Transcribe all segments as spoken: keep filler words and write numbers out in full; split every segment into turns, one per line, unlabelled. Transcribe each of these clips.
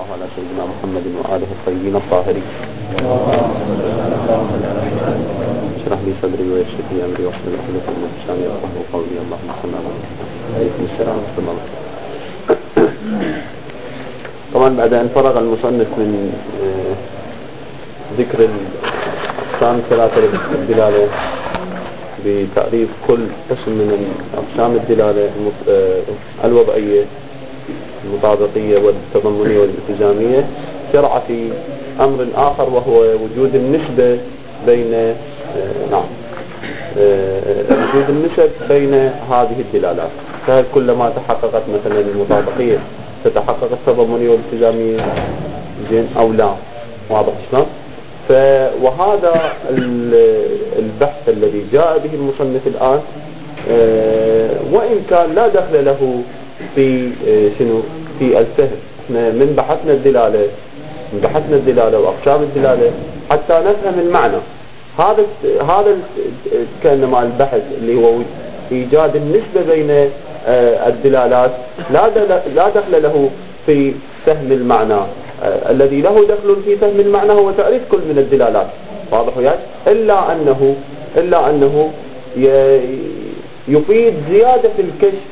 على سيدنا محمد وآله الطيبين الطاهرين. اشرح لي صدري ويسر لي أمري واحلل عقدة من لساني يفقهوا قولي. اللهم صل على محمد. عليكم السلام ورحمة الله. طبعا بعد أن فرغ المصنف من ذكر الأقسام الثلاثة للدلالة بتعريف كل قسم من أقسام الدلالة الوضعية المطابقية والتضمنية والالتزامية، شرع في أمر آخر وهو وجود النسبة بين نعم وجود النسب بين هذه الدلالات. فهل كلما تحققت مثلا المطابقية تتحقق التضمنية والالتزامية زين أو لا؟ واضح شلون؟ وهذا البحث الذي جاء به المصنف الآن وإن كان لا دخل له في شنو في الفهم. احنا من بحثنا الدلالة من بحثنا الدلالة وأقسام الدلالة حتى نفهم المعنى. هذا هذا كأنما البحث اللي هو إيجاد النسبة بين الدلالات لا لا دخل له في فهم المعنى. الذي له دخل في فهم المعنى هو تعريف كل من الدلالات، واضح وياك؟ إلا أنه إلا أنه يفيد زيادة في الكشف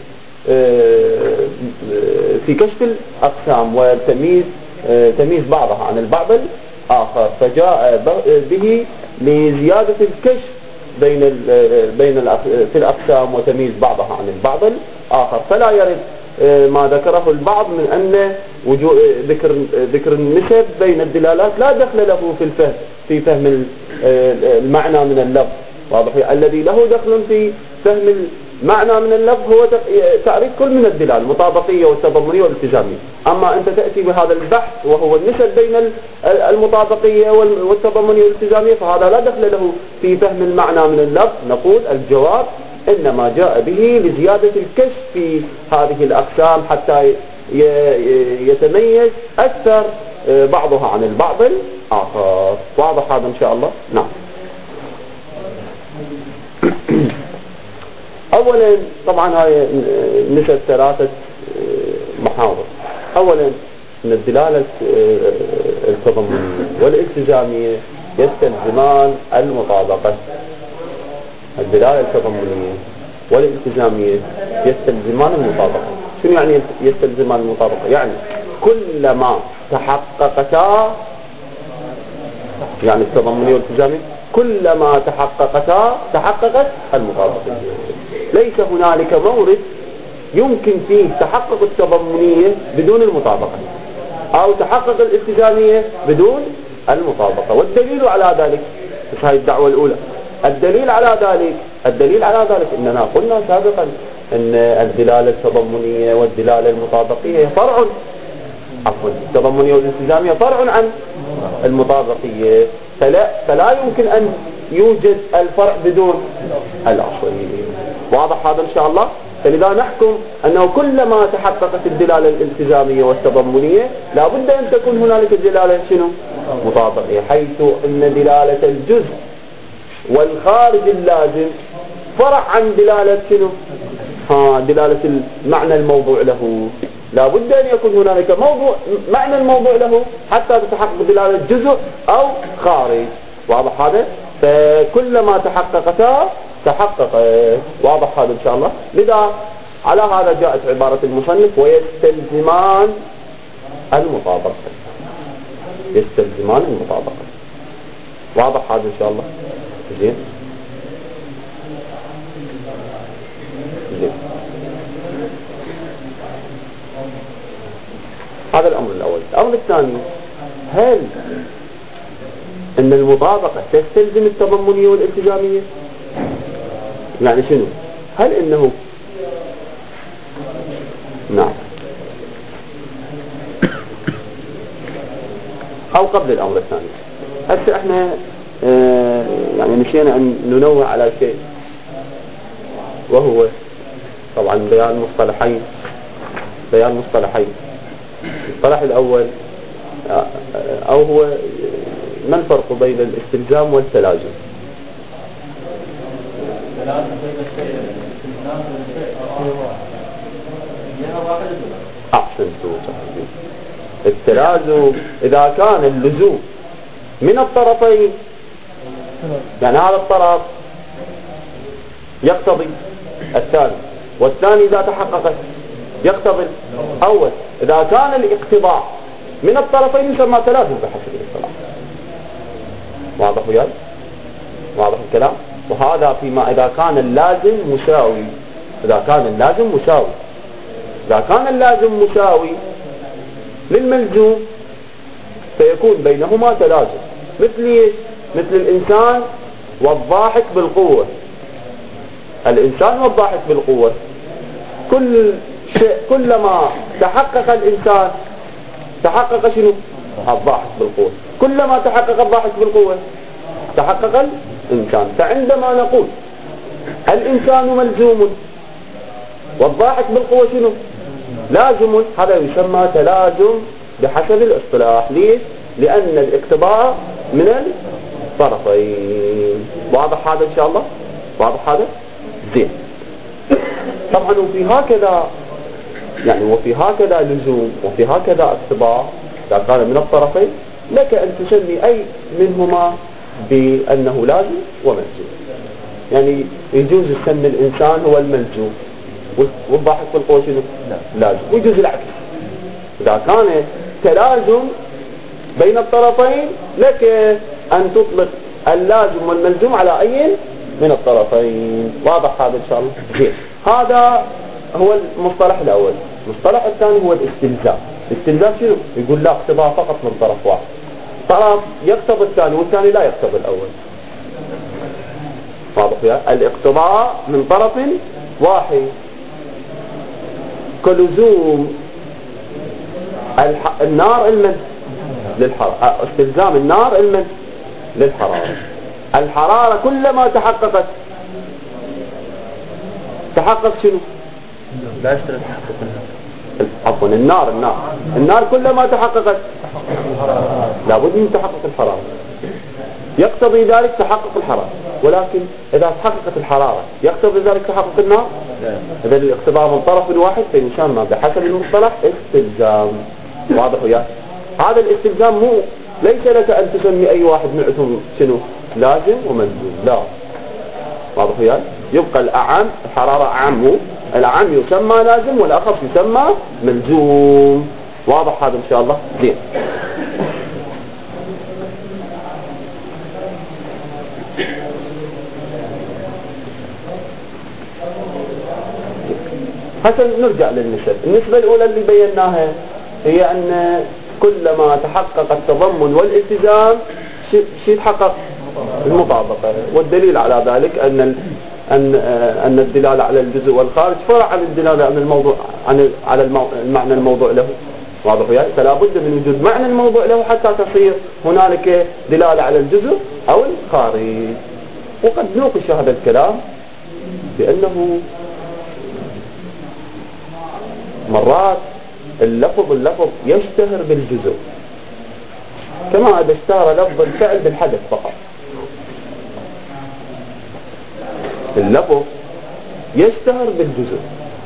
في كشف الأقسام وتمييز تمييز بعضها عن البعض الآخر، فجاء به لزيادة الكشف بين بين في الأقسام وتمييز بعضها عن البعض الآخر. فلا يرد ما ذكره البعض من أن ذكر ذكر النسب بين الدلالات لا دخل له في الفهم في فهم المعنى من اللفظ، واضح؟ الذي له دخل في فهم المعنى من اللفظ هو تعريف كل من الدلالة المطابقية والتضمنية والالتزامية. أما أنت تأتي بهذا البحث وهو النسب بين المطابقية والتضمنية والالتزامية فهذا لا دخل له في فهم المعنى من اللفظ. نقول الجواب إنما جاء به لزيادة الكشف في هذه الأقسام حتى يتميز أكثر بعضها عن البعض الآخر. واضح هذا إن شاء الله؟ نعم. أولا طبعا هاي نسب ثلاثة محاور. أولا أن الدلالة التضمنية والالتزامية يستلزمان المطابقة. الدلالة التضمنية والالتزامية يستلزمان المطابقة. شنو يعني يستلزمان المطابقة؟ يعني كلما تحققتا، يعني التضمنية والالتزامية كلما تحققتا تحققت المطابقة. ليس هنالك مورد يمكن فيه تحقق التضمنية بدون المطابقة أو تحقق الالتزامية بدون المطابقة. والدليل على ذلك مش هاي الدعوة الأولى. الدليل على ذلك الدليل على ذلك إننا قلنا سابقا أن الدلالة التضمنية والدلالة المطابقية فرع عفوا التضمنية والالتزامية فرع عن المطابقية، فلا فلا يمكن أن يوجد الفرع بدون الأصل. واضح هذا إن شاء الله؟ فلذا نحكم أنه كلما تحققت الدلالة الالتزامية والتضمنية لا بد أن تكون هنالك دلالة شنو؟ مطابقية، حيث أن دلالة الجزء والخارج اللازم فرع عن دلالة شنو؟ ها دلالة المعنى الموضوع له. لا بد أن يكون هنالك موضوع معنى الموضوع له حتى تتحقق دلالة جزء أو خارج. واضح هذا؟ فكلما تحققتا تحقق. واضح هذا إن شاء الله؟ لذا على هذا جاءت عبارة المصنف ويستلزمان المطابقة. يستلزمان المطابقة. واضح هذا إن شاء الله؟ زين زين. هذا الأمر الأول. الأمر الثاني، هل أن المطابقة تستلزم التضمنية والالتزامية؟ يعني شنو؟ هل إنه نعم أو قبل الأمر الثاني؟ هسه احنا اه يعني نسينا أن ننوه على شيء، وهو طبعا بيان مصطلحين بيان مصطلحين المصطلح الأول أو هو ما الفرق بين الاستلزام والتلازم؟ أحسنتوا. التلازم إذا كان اللزوم من الطرفين، يعني هذا الطرف يقتضي الثاني والثاني إذا تحققت يقتضي الأول. إذا كان الاقتضاء من الطرفين يسمى تلازم بحسب الاصطلاح. واضح وياي؟ واضح الكلام؟ وهذا فيما إذا كان اللازم مساوي. إذا كان اللازم مساوي إذا كان اللازم مساوي للملزوم سيكون بينهما تلازم. مثل مثل الإنسان والضاحك بالقوة. الإنسان والضاحك بالقوة، كل شيء كلما تحقق الإنسان تحقق شنو؟ الضاحك بالقوة. كلما تحقق الضاحك بالقوة تحقق الإنسان. فعندما نقول الإنسان ملزوم والضاحك بالقوة شنو؟ لازم، هذا يسمى تلازم بحسب الاصطلاح. ليش؟ لأن الاقتضاء من الطرفين. واضح هذا إن شاء الله؟ واضح هذا؟ زين. طبعا وفي هكذا يعني وفي هكذا لزوم وفي هكذا اقتضاء إذا كان من الطرفين لك أن تسمي أي منهما بأنه لازم وملزوم. يعني يجوز تسمي الإنسان هو الملزوم والضاحك بالقوة شنو؟ لازم. ويجوز العكس. إذا كان تلازم بين الطرفين لك أن تطلق اللازم والملزوم على أي من الطرفين. واضح هذا إن شاء الله؟ زين. هذا هو المصطلح الأول. المصطلح الثاني هو الاستلزام. الاستلزام شنو؟ يقول لا اقتضاء فقط من طرف واحد، طرف يقتضي الثاني والثاني لا يقتضي الأول. واضح يا؟ الاقتضاء من طرف واحد كلزوم الح... النار المن للحرارة. استلزام النار المن للحرارة. الحرارة كلما تحققت تحقق شنو؟
لا يشترط تحقق
عفوا النار النار النار كلما تحققت لابد من تحقق الحرارة. يقتضي ذلك تحقق الحرارة، ولكن إذا تحققت الحرارة يقتضي ذلك تحقق النار. إذا الاقتضاء من طرف واحد فيسمى بحسب المصطلح استلزام. واضح وياك؟ هذا الاستلزام مو ليس لك أن تسمي أي واحد منهم شنو لازم وملزوم، لا. واضح وياك؟ يبقى الأعم الحرارة أعم، الأعم يسمى لازم والأخف يسمى ملزوم. واضح هذا إن شاء الله؟ زين. حسن نرجع للنسب. النسبة الأولى اللي بيناها هي أن كلما تحقق التضمن والالتزام شيء يتحقق المطابقة. والدليل على ذلك أن أن أن الدلالة على الجزء والخارج فرع عن الدلالة عن الموضوع عن على المعنى الموضوع له. واضح وياي؟ فلا بد من وجود معنى الموضوع له حتى تصير هنالك دلالة على الجزء أو الخارج. وقد نوقش هذا الكلام بأنه مرات اللفظ اللفظ يشتهر بالجزء، كما إذا اشتهر لفظ الفعل بالحدث فقط. اللفظ يشتهر بالجزء،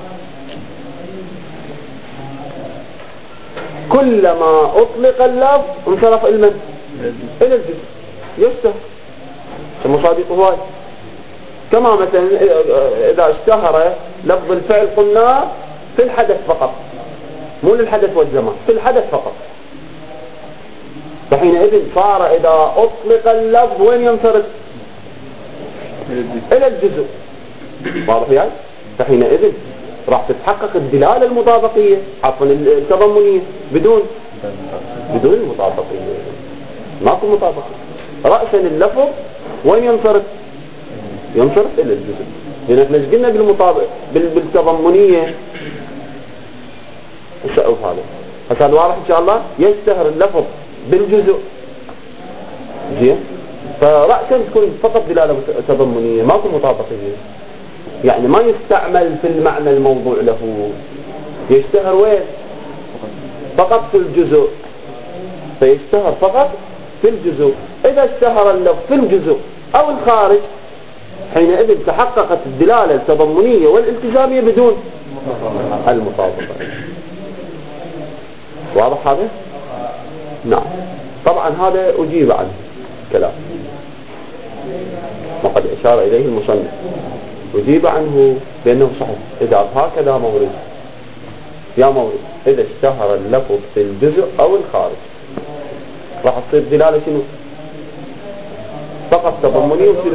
كلما أطلق اللفظ انصرف إلى من؟ إلى الجزء. يشتهر المصادق هواي. كما مثلا إذا اشتهر لفظ الفعل قلنا في الحدث فقط، مو للحدث والزمان، في الحدث فقط. فحينئذ صار إذا أطلق اللفظ وين ينصرف؟ إلى الجزء. واضح يعني؟ فحينئذ راح تتحقق الدلالة المطابقية عفوا التضمنية بدون بدون المطابقية. ماكو مطابقة. رأسا اللفظ وين ينصرف؟ ينصرف إلى الجزء. لأن احنا قلنا بالمطابق بالتضمنية السؤال هذا. هذا واضح إن شاء الله. يشتهر اللفظ بالجزء. زين. فرأسا تكون فقط دلالة تضمنية ماكو مطابقية. يعني ما يستعمل في المعنى الموضوع له. يشتهر وين؟ فقط في الجزء. فيشتهر فقط في الجزء. إذا اشتهر اللفظ في الجزء أو الخارج حينئذ تحققت الدلالة التضمنية والالتزامية بدون المطابقة. واضح هذا؟ نعم. طبعا هذا أجيب عنه كلام وقد أشار إليه المصنف، أجيب عنه بأنه صحيح إذا هكذا مورد يا مورد إذا اشتهر اللفظ في الجزء أو الخارج راح تصير دلالة شنو؟ فقط تضمني وشنو؟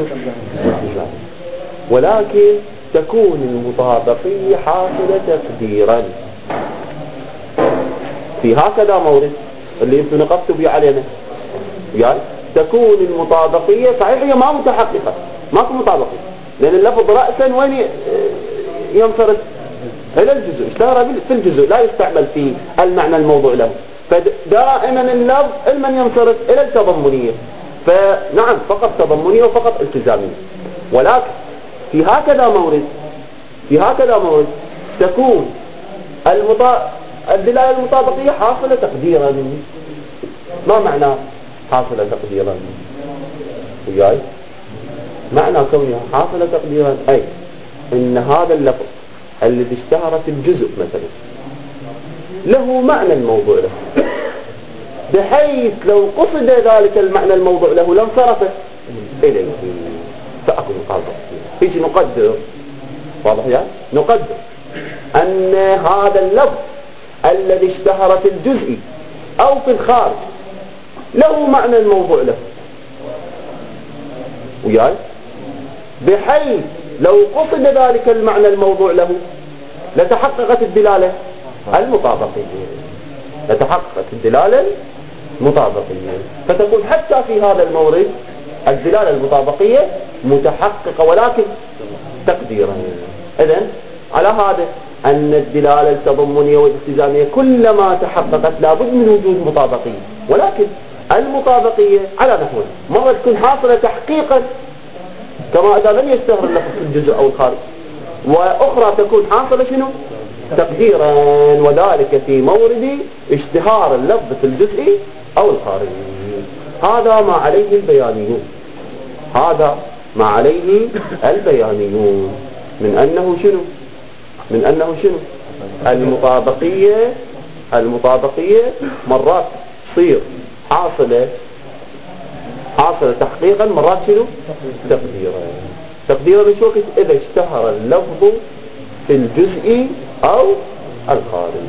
ولكن تكون المطابقية حاصلة تقديرا في هكذا مورد اللي انتم نقصتوا بيه علينا، يعني تكون المطابقية صحيح هي ما متحققة، ماكو مطابقية لأن اللفظ رأسا وين ينصرف؟ إلى الجزء، اشتهر في الجزء لا يستعمل في المعنى الموضوع له، فدائما اللفظ المن ينصرف إلى التضمنية، فنعم فقط تضمنية وفقط التزامية. ولكن في هكذا مورد في هكذا مورد تكون المطا... الدلالة المطابقية حاصلة تقديرا. ما معنى حاصلة تقديرا؟ وياي معنى كونها حاصلة تقديرا أي إن هذا اللفظ الذي اشتهر في الجزء مثلا له معنى الموضوع له، بحيث لو قصد ذلك المعنى الموضوع له لانصرف إليه، فأكون مطابقة. فيش نقدر، واضح يعني؟ نقدر أن هذا اللفظ الذي اشتهر في الجزء أو في الخارج له معنى الموضوع له، وياي بحيث لو قصد ذلك المعنى الموضوع له لتحققت الدلالة المطابقية، لتحققت الدلالة المطابقية، فتكون حتى في هذا المورد الدلالة المطابقية متحققة ولكن تقديرا. إذن على هذا أن الدلالة التضمنية والالتزامية كلما تحققت لابد من وجود مطابقية، ولكن المطابقية على نحو مرة تكون حاصلة تحقيقا كما إذا لم يشتهر اللفظ في الجزء أو الخارج، وأخرى تكون حاصلة شنو؟ تقديرا، وذلك في مورد اشتهار اللفظ في الجزء أو الخارج. هذا ما عليه البيانيون، هذا ما عليه البيانيون من أنه شنو؟ من أنه شنو؟ المطابقية المطابقية مرات تصير حاصلة حاصلة تحقيقا، مرات شنو؟ تقديرا. تقديرا مش وقت إذا اشتهر اللفظ في الجزء أو الخارج.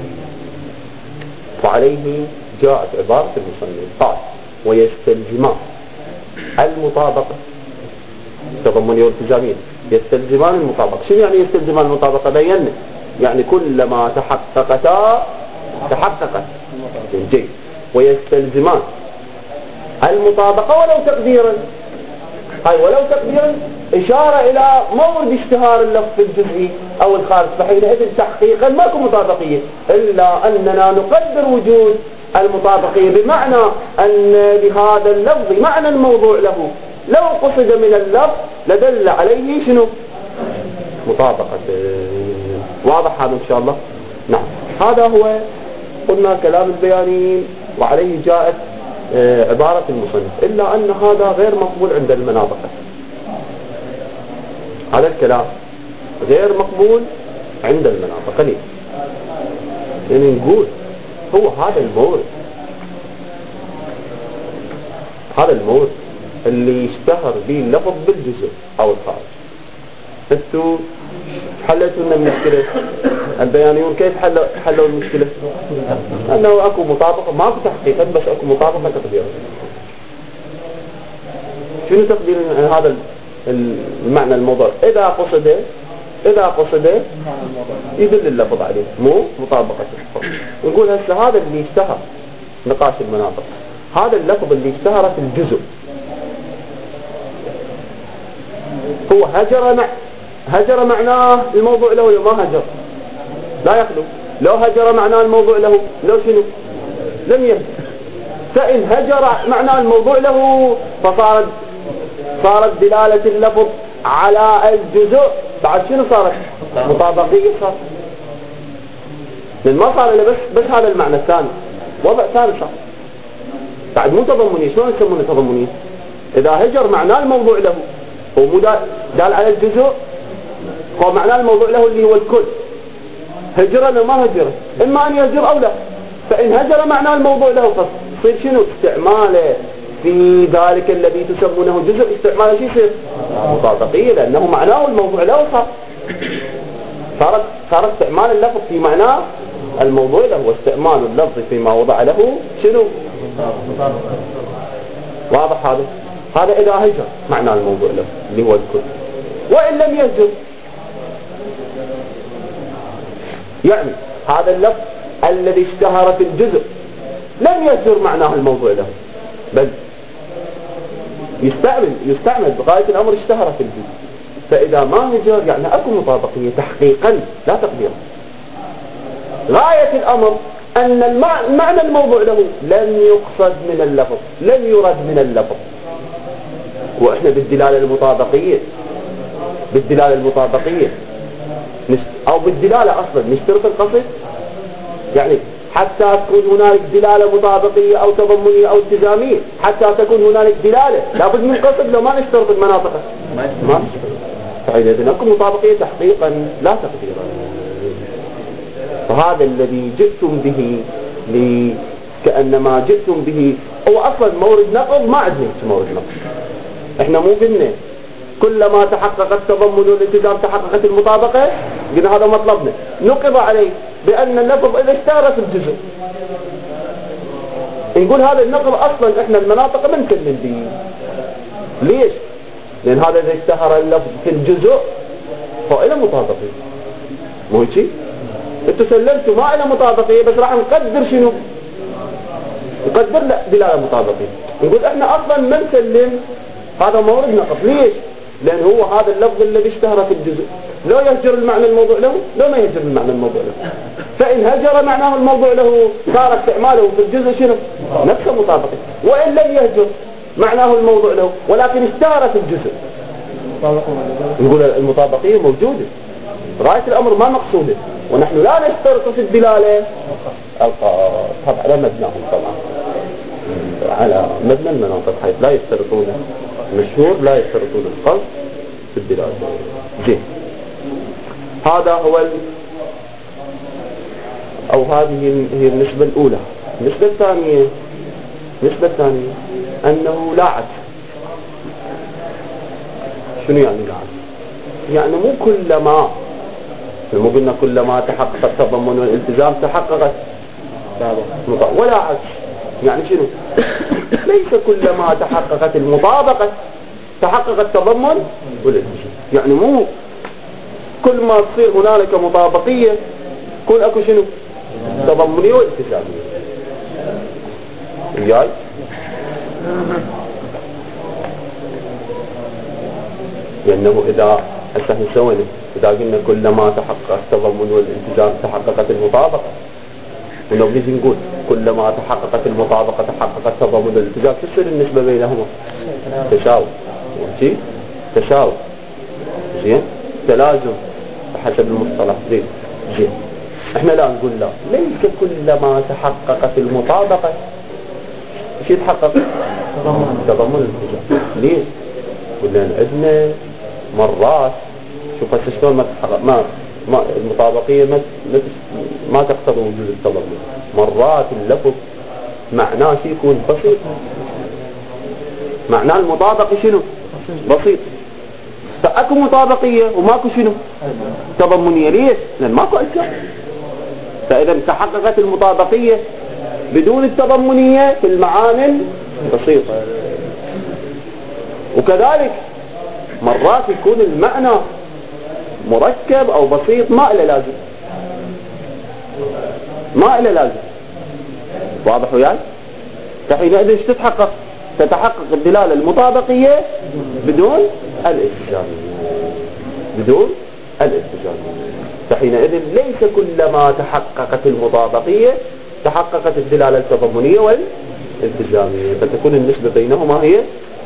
وعليه جاءت عبارة المصنف قال ويستلزمان المطابقة تضمنية والتزامية، يستلزمان المطابقة. شنو يعني يستلزمان المطابقة؟ بينا يعني كلما تحققتا تحققت جيد. ويستلزمان المطابقة ولو تقديرا، هاي ولو تقديرا إشارة إلى مورد اشتهار اللفظ في الجزء أو الخارج، فحينئذ تحقيقا ماكو مطابقية، إلا أننا نقدر وجود المطابقية بمعنى أن لهذا اللفظ معنى الموضوع له لو قصد من اللفظ لدل عليه شنو؟ مطابقة. واضح هذا إن شاء الله؟ نعم. هذا هو قلنا كلام البيانيين وعليه جاءت عبارة المصنف، إلا أن هذا غير مقبول عند المناطق. هذا الكلام غير مقبول عند المناطق. ليه؟ يعني نقول هو هذا المورد هذا المورد اللي يشتهر به اللفظ بالجزء أو الخارج، انتوا حلتوا لنا المشكلة. البيانيون كيف حلوا حلوا المشكلة؟ أنه أكو مطابقة، ما أكو تحقيقا بس أكو مطابقة تقديرا. شنو تقدير هذا المعنى الموضوع؟ إذا قصده إذا قصده يدل اللفظ عليه، مو مطابقة. نقول هسه هذا اللي اشتهر نقاش المناطق، هذا اللفظ اللي اشتهر في الجزء هو هجر مع هجر معناه الموضوع له لو ما هجر لا يخلو، لو هجر معناه الموضوع له لو شنو لم يهجر. فإن هجر معناه الموضوع له فصارت صارت دلالة اللفظ على الجزء بعد شنو صارت؟ مطابقية. صار لأن ما صار إلا بس بس هذا المعنى الثاني، وضع ثاني صار بعد مو تضمني. شلون يسمونه تضمني؟ إذا هجر معناه الموضوع له هو مو دال على الجزء، هو معناه الموضوع له اللي هو الكل. هجرا وما هجره، إما أن يهجر أو لا. فإن هجر معناه الموضوع له فصير شنو استعماله في ذلك الذي تسمونه جزء، استعماله شيء يصير مطابقية، لأنه معناه الموضوع له صار صار صار استعمال اللفظ في معناه الموضوع له، واستعمال اللفظ فيما وضع له شنو واضح. هذا هذا إذا هجر معناه الموضوع له اللي هو الكل. وإن لم يهجر يعني هذا اللفظ الذي اشتهر في الجزء لم يهجر معناه الموضوع له، بل يستعمل يستعمل بغاية الأمر اشتهر في الجزء. فإذا ما هجر يعني أكو مطابقية تحقيقا لا تقديرا. غاية الأمر أن المعنى الموضوع له لم يقصد من اللفظ، لم يرد من اللفظ. وإحنا بالدلالة المطابقية بالدلالة المطابقية أو بالدلالة أصلا نشترط القصد، يعني حتى تكون هنالك دلالة مطابقية أو تضمنية أو التزامية، حتى تكون هنالك دلالة لابد من قصد. لو ما نشترط المناطق ما نشترط، فإذا نكون مطابقية تحقيقا لا تقديرا. فهذا الذي جئتم به لي كأنما جئتم به هو أصلا مورد نقض. ما عندنا مورد نقض. احنا مو قلنا كلما تحقق التضمن والالتزام تحققت المطابقة، قلنا هذا مطلبنا. نقض عليه بأن اللفظ إذا اشتهر في الجزء، نقول هذا النقض أصلا احنا المناطق ما نكلم به. ليش؟ لأن هذا إذا اشتهر اللفظ في الجزء فإلى مطابقية. مو هيك؟ انتوا سلمتوا ما إلى مطابقية، بس راح نقدر شنو؟ نقدر لا دلالة مطابقية. نقول احنا أصلا ما نسلم هذا مورد نقض. ليش؟ لأن هو هذا اللفظ الذي اشتهر في الجزء لو يهجر المعنى الموضوع له، لو ما يهجر المعنى الموضوع له. فإن هجر معناه الموضوع له صار استعماله في الجزء شنو؟ نفس المطابقة. وإن لم يهجر معناه الموضوع له ولكن اشتهر في الجزء، نقول المطابقية موجودة. غاية الأمر ما مقصودة، ونحن لا نشترط في الدلالة القصد. طبعا على مبناهم طبعا على مبنى المناطق حيث لا يشترطون مشهور لا يشترطون القصد في الدلالة. زين، هذا هو ال... أو هذه هي النسبة الأولى. النسبة الثانية النسبة الثانية أنه لا عكس. شنو يعني لا عكس؟ يعني مو كلما مو قلنا كلما تحقق التضمن والالتزام تحققت ولا عكس. يعني شنو؟ ليس كلما تحققت المطابقة تحقق التضمن والالتزام. يعني مو كل ما تصير هنالك مطابقية كل اكو شنو؟ تضمنية والتزامية. وياي؟ لأنه إذا هسه نسوي إذا قلنا كلما تحقق التضمن والالتزام تحققت المطابقة، ولو نجي نقول كلما تحققت المطابقة تحقق التضمن والالتزام، شو تصير النسبة بينهما؟ تشاور. شيء تشاور. زين، تلازم حسب المصطلح. زين زين احنا لا نقول لا، ليس كلما تحققت المطابقة شو يتحقق؟ تضمن والالتزام. ليه؟ قلنا عندنا مرات شوف هسه شلون ما تحقق ما ما المطابقية ما ما تقتضي وجود التضمن. مرات اللفظ معناه شيء يكون بسيط، معناه المطابقة شنو؟ بسيط. فأكو مطابقية وماكو شنو؟ تضمنية. ليش؟ لأن ماكو أشياء. فإذا تحققت المطابقية بدون التضمنية في المعامل بسيطة. وكذلك مرات يكون المعنى مركب أو بسيط ما إلى لازم، ما إلى لازم. واضح وياي؟ فحينئذ ايش تتحقق؟ تتحقق الدلالة المطابقية بدون الالتزامية، بدون الالتزامية. فحينئذ ليس كلما تحققت المطابقية تحققت الدلالة التضمنية والالتزامية، فتكون النسبة بينهما هي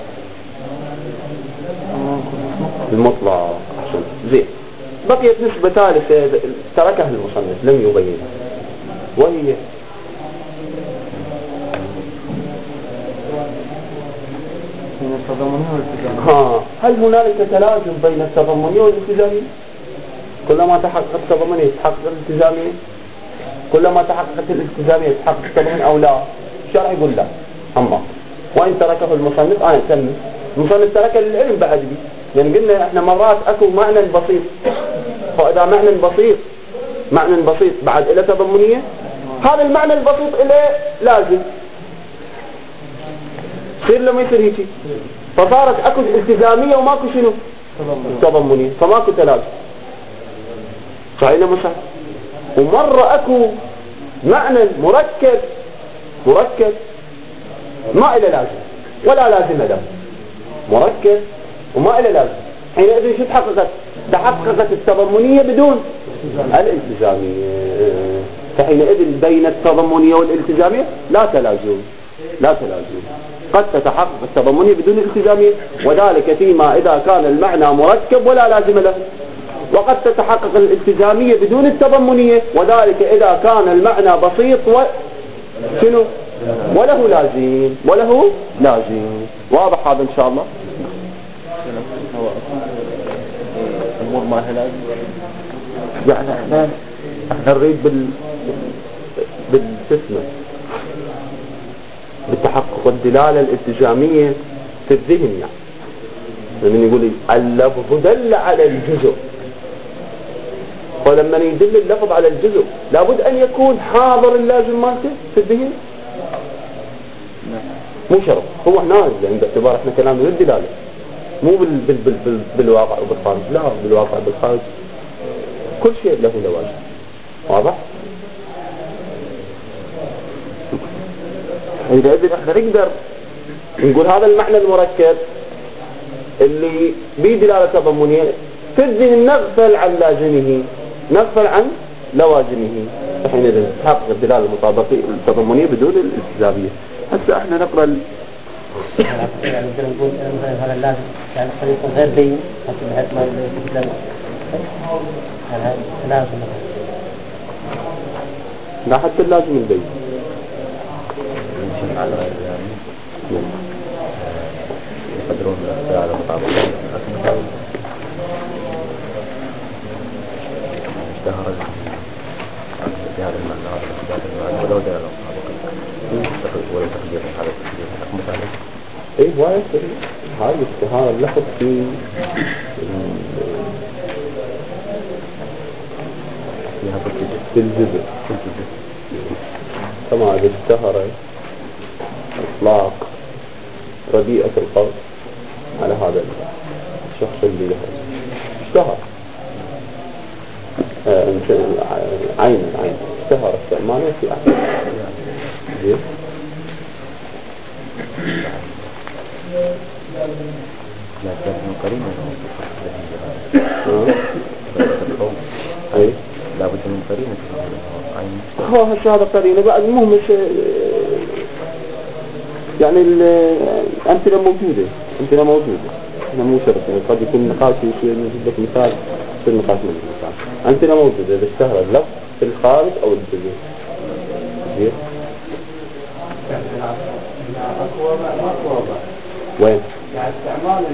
المطلق. أحسن. زين، بقيت نسبة ثالثة تركها المصنف لم يبينها، وهي ها هل هنالك تلازم بين التضمنية والالتزامية؟ كلما تحقق التضمنية تحقق الالتزامية. كلما تحققت الالتزامية تحقق التضمن أو لا؟ الشرع يقول لا. أما وإن تركه المصنف أنا أسمي المصنف ترك للعلم بعد بي، يعني قلنا إحنا مرات أكو معنى بسيط، فإذا معنى بسيط معنى بسيط بعد إلى تضمنية، هذا المعنى البسيط إليه لازم يصير لما يصير هيك، فصارت أكو التزامية وماكو شنو تضمنية، فماكو تلازم. صحيح مش صحيح؟ ومرة أكو معنى مركب مركب ما إلى لازم ولا لازم له، مركب وما إلى لازم، حينئذ شو تحققت؟ تحققت التضمنية بدون الالتزامية، فحينئذ بين التضمنية والالتزامية لا تلازم لا تلازم. قد تتحقق التضمنية بدون الالتزامية، وذلك فيما إذا كان المعنى مركب ولا لازم له، وقد تتحقق الالتزامية بدون التضمنية، وذلك إذا كان المعنى بسيط و شنو وله لازم وله لازم. واضح هذا إن شاء الله؟
الأمور ما هي لازم،
يعني احنا احنا نريد بال بالجسم بالتحقق الدلالة الالتزامية في الذهن، يعني من يقول اللفظ دل على الجزء، ولما يدل اللفظ على الجزء لابد أن يكون حاضر اللازم مالته في الذهن، مو شرط هو هنا يعني باعتبار احنا كلامنا للدلالة مو بال بال بال بال بالواقع وبالخارج، لا بالواقع وبالخارج كل شيء له لوازم. واضح؟ إذا إذن احنا نقدر نقول هذا المعنى المركب اللي بدلالة تضمنية في الذهن نغفل عن لازمه، نغفل عن لوازمه، فحينئذ تحقق الدلالة المطابقية التضمنية بدون الالتزامية. هسه احنا نقرأ ال...
يعني نقدر نقول مثلا هذا اللازم يعني طريقة غير بين حتى بحيث ما يتكلم يعني هذا لازم
لا حتى اللازم البين
يقدرون الاختيار المطابقة اشتهر في هذا المعنى وفي هذا المعنى ولو دلالة مطابقة ولا تقدير هذا التقدير حكم ذلك.
ايه وايد هاي اشتهار اللفظ في في الجزء كما إذا اشتهر إطلاق رديئة القول على هذا الشخص اللي له اشتهر آه عين عين اشتهر استعماله في عين زين
لا تكون قرينة
اي
لا بد من قرينة عين
هو هذا قرينة بعد المهم يعني الأمثلة موجودة أمثلة موجودة هنا مو شرط يعني قد يكون نقاش يصير نجيب لك مثال يصير نقاش من المثال أمثلة موجودة إذا اشتهر اللفظ في الخارج أو الجزء زين وين؟
يعني استعمال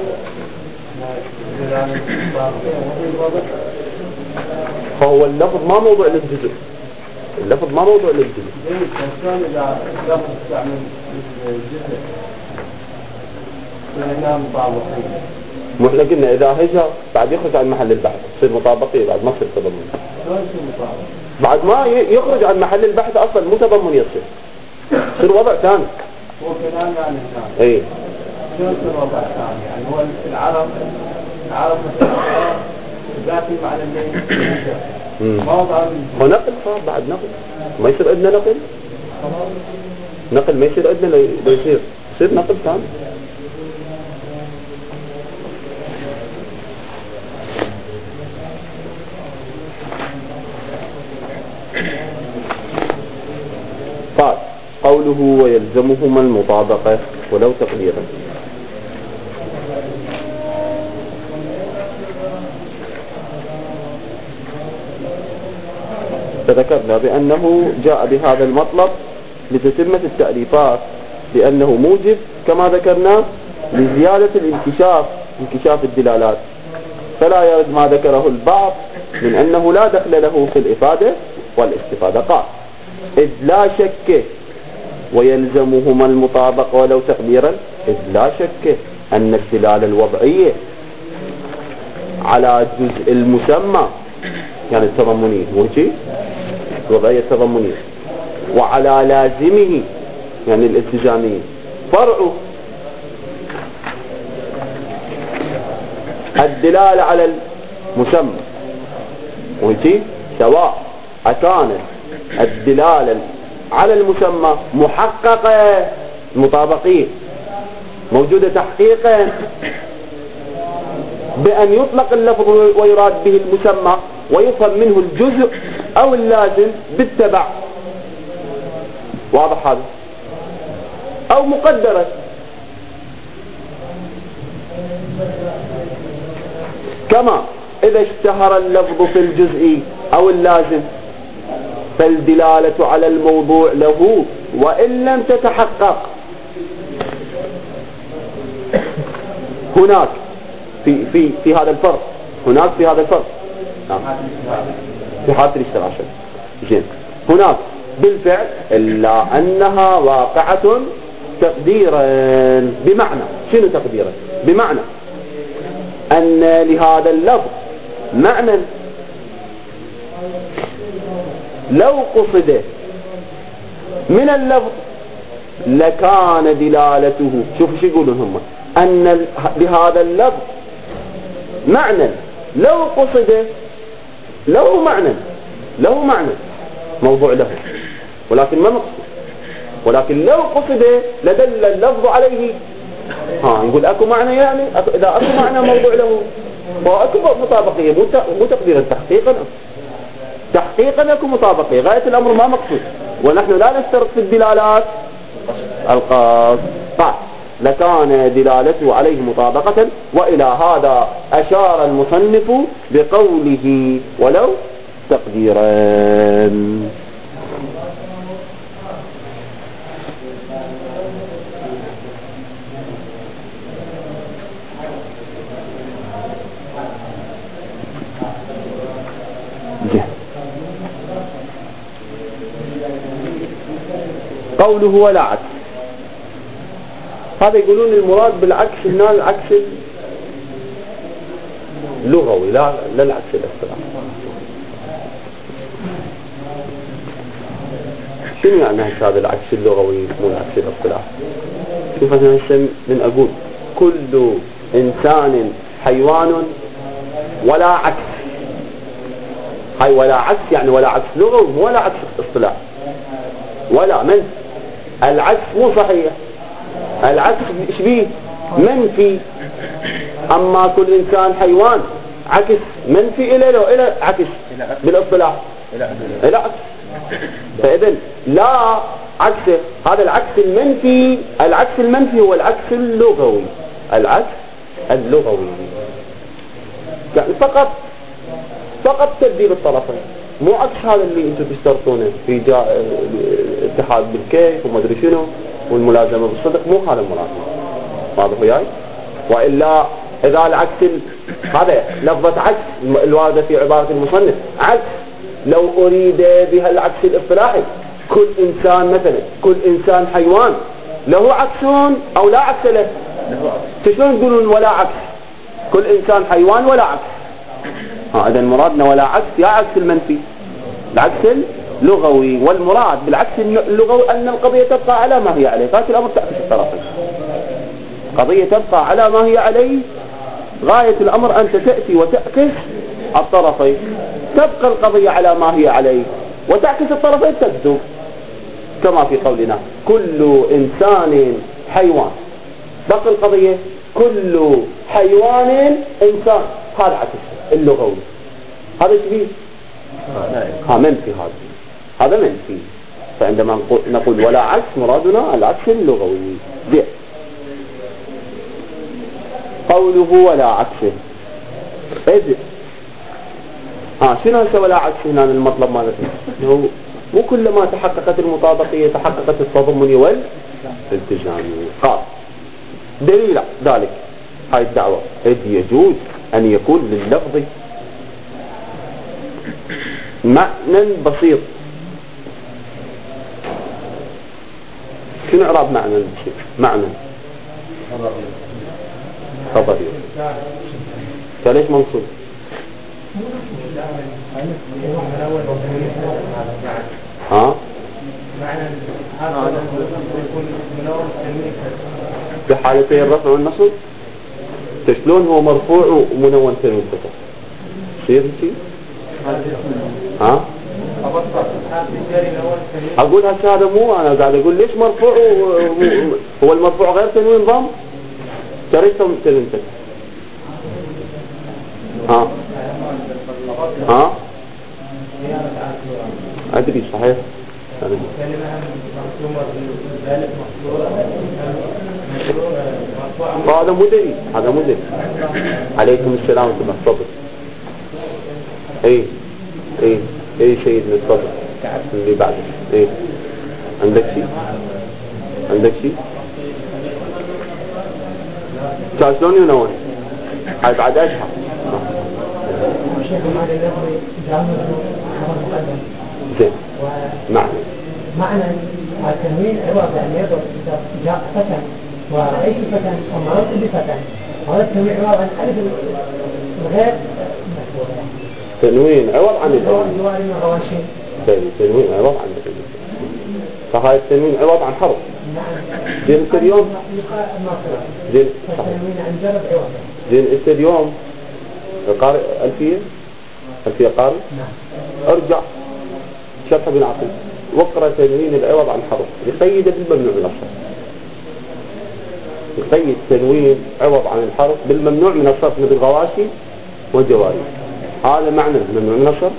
فهو اللفظ ما موضوع للجزء، اللفظ ما موضوع للجزء.
كان إذا اللفظ استعمل الجزء فهنا مطابقية.
مو احنا قلنا إذا هجر بعد يخرج عن محل البحث تصير مطابقية بعد ما تصير تضمن. بعد ما يخرج عن محل البحث أصلا مو تضمن يصير. يصير وضع ثاني.
هو كلام يعني ثاني.
إيه.
شو يصير وضع ثاني؟ يعني هو العرب العرب مثلا ذات معنى الليل. ما وضع.
هو نقل صار بعد نقل. ما يصير عندنا نقل. نقل ما يصير عندنا ليصير يصير نقل ثاني. قال قوله ويلزمهما المطابقة ولو تقديرا. فذكرنا بأنه جاء بهذا المطلب لتتمة التأليفات لأنه موجب كما ذكرنا لزيادة الانكشاف انكشاف الدلالات، فلا يرد ما ذكره البعض من أنه لا دخل له في الإفادة والاستفادة. قال إذ لا شك ويلزمهما المطابقة ولو تقديرا، إذ لا شك أن الدلالة الوضعية على الجزء المسمى يعني التضمنية وهي الوضعية التضمنية وعلى لازمه يعني الالتزامية فرع الدلالة على المسمى وهي سواء أكانت الدلالة على المسمى محققة مطابقية موجودة تحقيقا بأن يطلق اللفظ ويراد به المسمى ويفهم منه الجزء أو اللازم بالتبع، واضح هذا، أو مقدرة كما إذا اشتهر اللفظ في الجزء أو اللازم فالدلالة على الموضوع له وإن لم تتحقق. هناك في في في هذا الفرق هناك في هذا الفرق نعم. في حالة الاشتراك زين هناك بالفعل إلا أنها واقعة تقديرا، بمعنى شنو تقديرا؟ بمعنى أن لهذا اللفظ معنى لو قصد من اللفظ لكان دلالته، شوفوا شو يقولون هم، أن لهذا اللفظ معنى لو قصد له معنى له معنى موضوع له ولكن ما مقصود، ولكن لو قصد لدل اللفظ عليه. ها نقول أكو معنى يعني أكو إذا أكو معنى موضوع له فأكو مطابقية مو تقديرا تحقيقا تحقيقا أكو مطابقية غاية الأمر ما مقصود، ونحن لا نشترط في الدلالات القصد. طيب لكان دلالته عليه مطابقة، وإلى هذا أشار المصنف بقوله ولو تقديرا. قوله ولا عكس، هذا يقولون المراد بالعكس هنا العكس اللغوي لا لا العكس الاصطلاحي. شنو يعني هذا العكس اللغوي مو العكس الاصطلاحي؟ شوف انا هسه من اقول كل انسان حيوان ولا عكس، هاي ولا عكس يعني ولا عكس لغوي مو ولا عكس اصطلاحي، ولا من العكس مو صحيح، العكس ايش بيه؟ منفي. اما كل انسان حيوان عكس منفي الى له الى عكس بالاصطلاح الى عكس، فاذا لا عكس. هذا العكس المنفي، العكس المنفي هو العكس اللغوي، العكس اللغوي يعني فقط فقط تبديل الطرفين، مو عكس هذا اللي انتم تشترطونه في الاتحاد بالكيف وما ادري شنو والملازمه بالصدق، مو هذا المراد. واضح وياي؟ والا اذا العكس ال... هذا لفظه عكس الوارده في عباره المصنف عكس، لو اريد بها العكس الاصطلاحي كل انسان مثلا كل انسان حيوان له عكس او لا عكس له، شلون تقولون ولا عكس؟ كل انسان حيوان ولا عكس. ها اذا مرادنا ولا عكس يا عكس المنفي العكس اللغوي، والمراد بالعكس اللغوي ان القضيه تبقى على ما هي عليه، غايه الامر تعكس الطرفين، قضيه تبقى على ما هي عليه، غايه الامر انت تاتي وتعكس الطرفين، تبقى القضيه على ما هي عليه وتعكس الطرفين تكذب، كما في قولنا كل انسان حيوان، بقى القضيه كل حيوان انسان، هذا عكس اللغوي، هذا شبيه ها منفي، هذا هذا منفي. فعندما نقول ولا عكس مرادنا العكس اللغوي. دي قوله ولا عكس إذ ها شنو هسه ولا عكس هنا المطلب مالتنا؟ هو مو كلما تحققت المطابقية تحققت التضمن والالتزام. قال دليل ذلك هاي الدعوة إذ يجوز أن يكون لللفظ معنى بسيط. شنو إعراب معنى بسيط؟ معنى خبري. فليش منصوب؟ ها؟ في حالتين الرفع والنصب شلون هو مرفوع ومنون تنوين فتح يصير شيء؟ ها؟ أقول هذا مو أنا قاعد أقول ليش مرفوع هو المرفوع غير تنوين ضم تريتهم تنوين فتح. ها؟ ها؟ أدري صحيح. هذا مو دليل هذا مو دليل. عليكم السلام ورحمة الله. تفضل. اي اي اي سيدنا تفضل. اللي بعده اي عندك شيء عندك شيء كان شلون ينون هاي بعد اشهر. زين معنى
معنى التنوين عوض يعني يضرب إذا جاء فتن ورأيت فتن أو مررت بفتن هذا التنوين عوض عن ألف الغير مشهور.
تنوين عوض عن
التنوين
تنوين عوض عن التنوين فهاي التنوين عوض عن حرف. زين انت اليوم زين
التنوين عن جرب عوض.
زين انت اليوم قارئ ألفية ألفية قارئ. ارجع شرح بن عقيل وقرأ تنوين العوض عن حرف يقيد بالممنوع من الصرف. يقيد تنوين عوض عن الحرف بالممنوع من الصرف مثل الغواشي والجواري. هذا معنى الممنوع من الصرف؟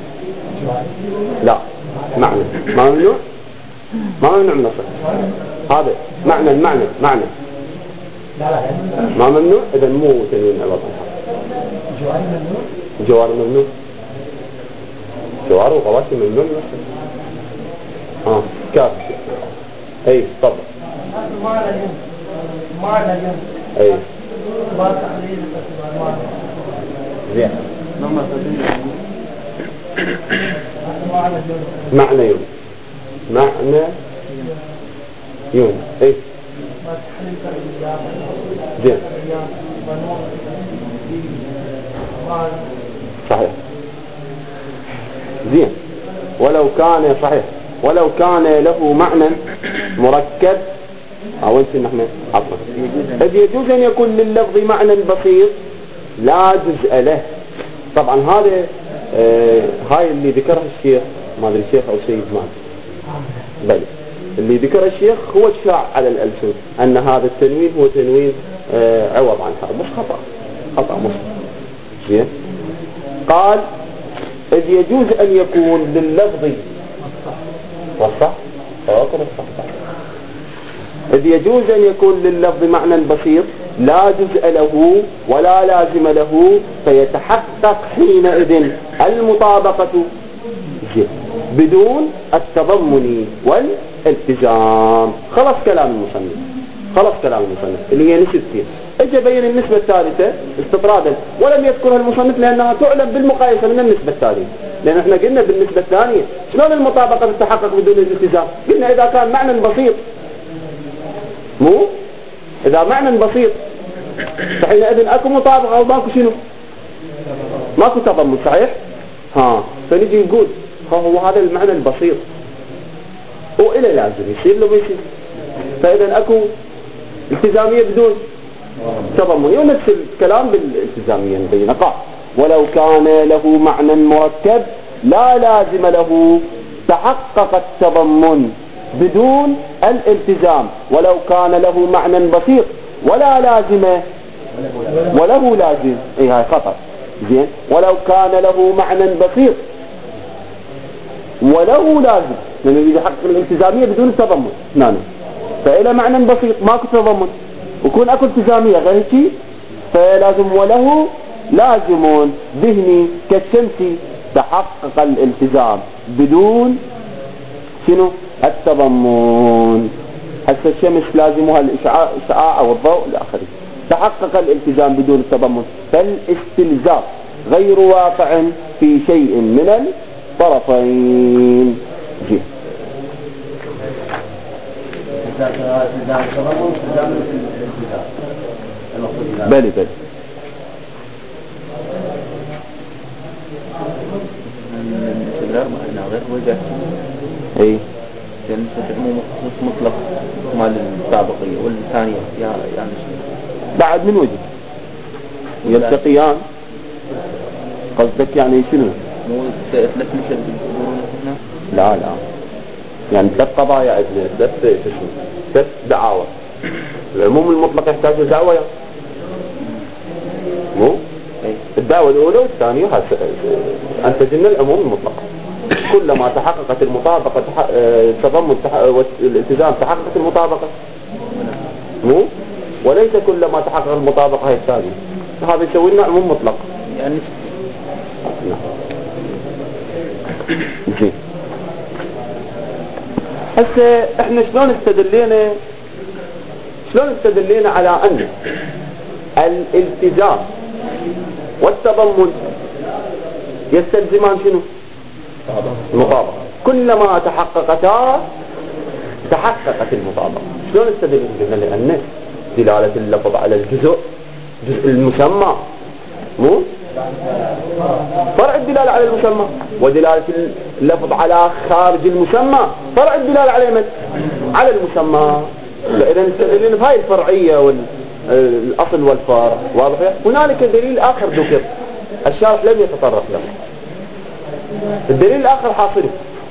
لا معنى ما ممنوع ما ممنوع من الصرف. هذا معنى المعنى معنى ما ممنوع. إذا مو تنوين عوض عن الحرف.
جواري ممنوع
جواري ممنوع جوار وغواشي ممنوع من الصرف. اه كاف اي طبعا اي زين معنى يوم معنى يوم اي زين صحيح زين ولو كان صحيح ولو كان له معنى مركب أو انت نحن عفوا إذ يجوز أن يكون لللفظ معنى بسيط لا جزء له. طبعا هذا آه هاي اللي ذكرها الشيخ ما أدري الشيخ أو سيد مان بل اللي ذكر الشيخ هو الشاع على الألسن أن هذا التنوين هو تنوين آه عوض عن حرف مش خطأ خطأ مش زين. قال إذ يجوز أن يكون لللفظ والصح فأقول الصح. إذ يجوز أن يكون لللفظ معنى بسيط لا جزء له ولا لازم له فيتحقق حينئذ المطابقة بدون التضمن والالتزام. خلص كلام المصنف خلص كلام المصنف اللي هي نسبتين. اجى بين النسبة الثالثة استطرادا ولم يذكرها المصنف لأنها تعلم بالمقايسة من النسبة الثانية. لأن احنا قلنا بالنسبة الثانية شلون المطابقة تتحقق بدون الالتزام؟ قلنا إذا كان معنى بسيط مو إذا معنى بسيط فحينئذ أكو مطابقة أو ماكو شنو ماكو تضمن صحيح. ها فنجي نقول هو هذا المعنى البسيط وإلى لازم يصير له يصير فإذا أكو التزامية بدون تضمن. ونفس الكلام بالالتزامية بين قال ولو كان له معنى مركب لا لازم له تحقق التضمن بدون الالتزام. ولو كان له معنى بسيط ولا لازم وله لازم اي هاي خطأ زين. ولو كان له معنى بسيط وله لازم لأنه يعني يحقق الالتزامية بدون التضمن نعم. فإلى معنى بسيط ماكو تضمن ويكون اكو التزامية غير شيء فلازم وله لازم ذهني كالشمس تحقق الالتزام بدون شنو التضمن. هسه الشمس لازمها الإشعاع الإشعاع أو الضوء الآخر تحقق الالتزام بدون التضمن فالاستلزام غير واقع في شيء من طرفين. جي. بلي بلي
غير غير وجه
اي
لأن مو مطلق مال السابقية والثانية يا يعني
بعد من وجه يلتقيان. قصدك يعني شنو؟
مو ثلاث مشهد يقولون هنا؟
لا لا يعني ثلاث قضايا عندنا، ثلاث شنو؟ ثلاث دعاوى. العموم المطلق يحتاج لدعوة مو؟ الدعوة الأولى والثانية أن تجن العموم المطلق. كلما تحققت المطابقة تضمن الالتزام تحققت المطابقة مو؟ وليس كلما تحقق المطابقة هي الثانية. هذا يسوي لنا عموم مطلق
يعني.
زين. هسه احنا شلون استدلينا شلون استدلينا على ان الالتزام والتضمن يستلزمان شنو؟ المطابقة. كلما تحققتا تحققت المطابقة. شلون استدلنا؟ قلنا لأن دلالة اللفظ على الجزء جزء المسمى مو فرع الدلالة على المسمى، ودلالة اللفظ على خارج المسمى فرع الدلالة على من؟ على المسمى. إذا استدلنا بهاي الفرعية والأصل والفرع. واضح؟ هنالك دليل آخر ذكر الشارح لم يتطرق له. الدليل الآخر حاصله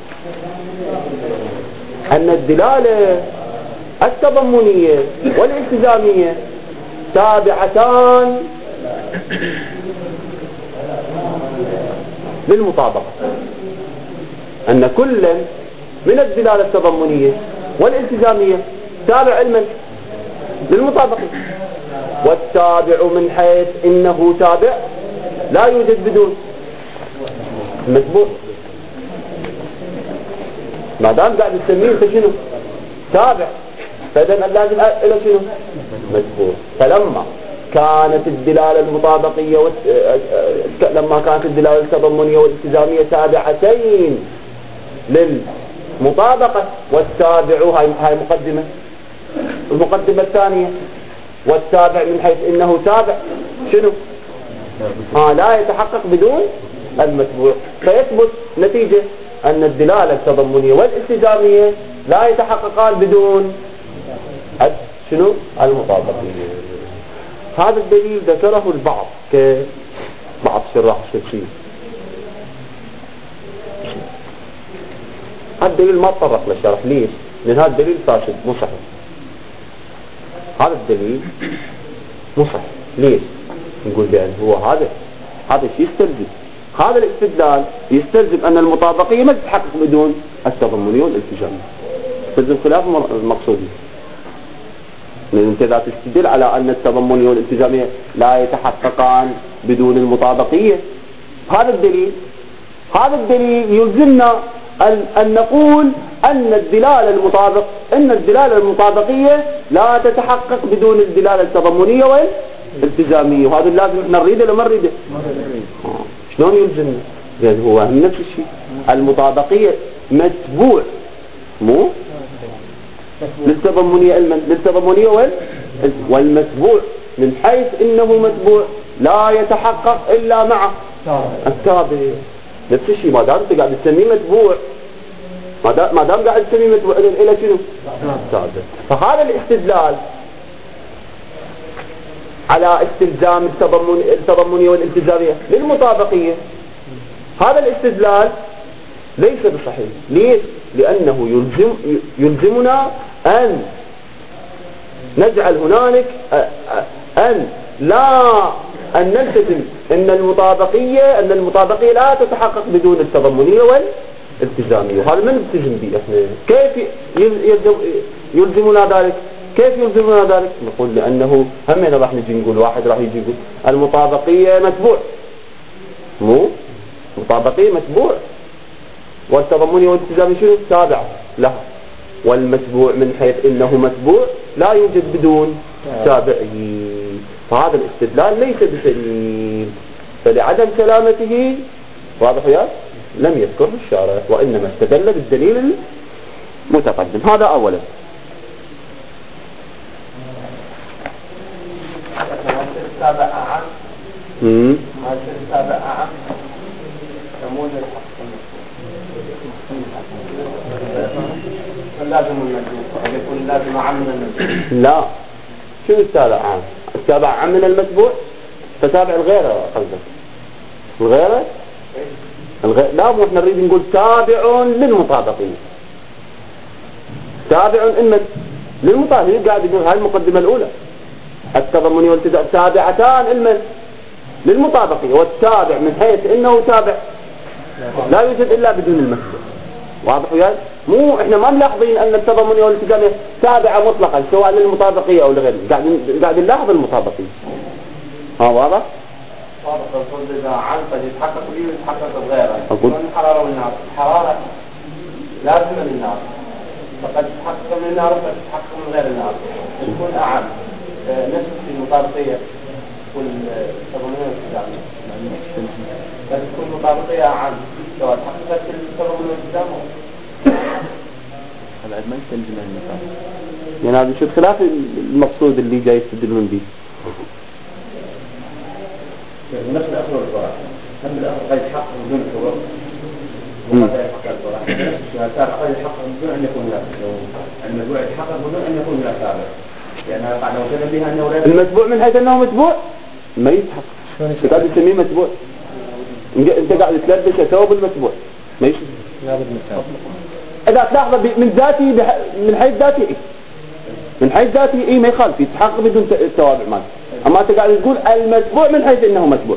أن الدلالة التضمنية والالتزامية تابعتان للمطابقة. أن كل من الدلالة التضمنية والالتزامية تابع علما للمطابقة. والتابع من حيث إنه تابع لا يوجد بدون المتبوع. ما دام قاعد تسميه انت شنو؟ تابع. فإذا لازم إلى شنو؟ متبوع. فلما كانت الدلالة المطابقية و... لما كانت الدلالة التضمنية والالتزامية تابعتين للمطابقة، والتابع هاي هاي مقدمة. المقدمة الثانية والتابع من حيث إنه تابع شنو؟ آه لا يتحقق بدون المتبوع. فيثبت نتيجة أن الدلالة التضمنية والالتزامية لا يتحققان بدون شنو؟ المطابقية. هذا الدليل ذكره البعض كبعض شراح الشرشية. هذا الدليل ما تطرق للشرح. ليش؟ لأن هذا الدليل فاسد مو صحيح. هذا الدليل مو صحيح. ليش؟ نقول بأن هو هذا هذا الشيء يستلزم هذا الاستدلال يستلزم أن المطابقية ما تتحقق بدون التضمنية والالتزامية. يستلزم خلاف المقصودي. لأن أنت إذا تستدل على أن التضمنية والالتزامية لا يتحققان بدون المطابقية، هذا الدليل هذا الدليل يلزمنا أن, أن نقول أن الدلالة المطابق أن الدلالة المطابقية لا تتحقق بدون الدلالة التضمنية والالتزامية. وهذا لازم احنا نريده ولا ما نريده؟ شلون يلزمنا؟ يعني هو نفس الشيء. المطابقية متبوع مو للتضمنية للتضمنية والمتبوع من حيث إنه متبوع لا يتحقق إلا مع التابع. نفس الشيء. ما دام أنت قاعد تسميه متبوع ما دام قاعد تسميه متبوع إلى شنو؟ تابع. فهذا الاستدلال على استلزام التضمن التضمنية والالتزامية للمطابقية، هذا الاستدلال ليس بصحيح. ليش؟ لأنه يلزم يلزمنا أن نجعل هنالك أن لا أن نلتزم أن المطابقية أن المطابقية لا تتحقق بدون التضمنية والالتزامية. وهذا ما نلتزم به احنا. كيف يلزمنا ذلك؟ كيف يلزمنا ذلك؟ نقول لأنه همنا راح نجي نقول واحد راح يجي يقول المطابقية متبوع مو مطابقية متبوع والتضمنية والالتزامية شنو؟ تابع لها. والمتبوع من حيث إنه متبوع لا يوجد بدون تابعي. فهذا الاستدلال ليس بسليم. فلعدم سلامته واضح يا لم يذكره الشارع، وإنما استدل بالدليل المتقدم. هذا أولا.
السابع أعم
امم
السابع أعم يمون لازم المتبوع يكون لازم أعم من المتبوع.
لا، شو السابع عام؟ السابع عام من المتبوع، فتابع الغيره قصدك؟ الغيره؟ الغير لا، مو احنا نريد نقول تابع للمطابقين. تابع إما للمطابقين، قاعد يقول هاي المقدمة الأولى. التضمني والالتزام تابعتان إما للمطابقين، والتابع من حيث إنه تابع لا يوجد إلا بدون المتبوع. واضح وياي؟ مو احنا ما ملاحظين ان التضمن والالتزام تابعه مطلقا سواء للمطابقيه او لغيره، قاعد قاعد نلاحظ المطابقيه. ها واضح؟
واضح. الفرض اذا عن قد يتحقق به ويتحقق بغيره. يكون الحراره والنار، الحراره لازمه للنار، فقد تتحقق من النار وقد تتحقق من غير النار، تكون اعم. نفس المطابقيه والتضمن والالتزام بس تكون مطابقيه اعم سواء تحققت التضمن والالتزام
بعد ما يستلزم المثال.
يعني هذا شو خلاف المقصود اللي جاي يستدلون به.
يعني نفس الأصل والفرع، هم الأصل قد يتحقق بدون الحوار وقد يتحقق الفرع. نفس الشيء السابع قد يتحقق بدون أن يكون هناك، المتبوع يتحقق بدون أن يكون هناك سابع، لأنها قاعدة وكذا بها أنه لا
المتبوع من حيث أنه متبوع ما يتحقق. أنت قاعد تسميه متبوع، أنت قاعد تلبس ثوب المتبوع ما يشوف. إذا تلاحظ من ذاتي من حيث ذاتي إيه؟ من حيث ذاتي إيه ما يخالف يتحقق بدون التوابع مالك. أما أنت قاعد تقول المتبوع من حيث إنه متبوع.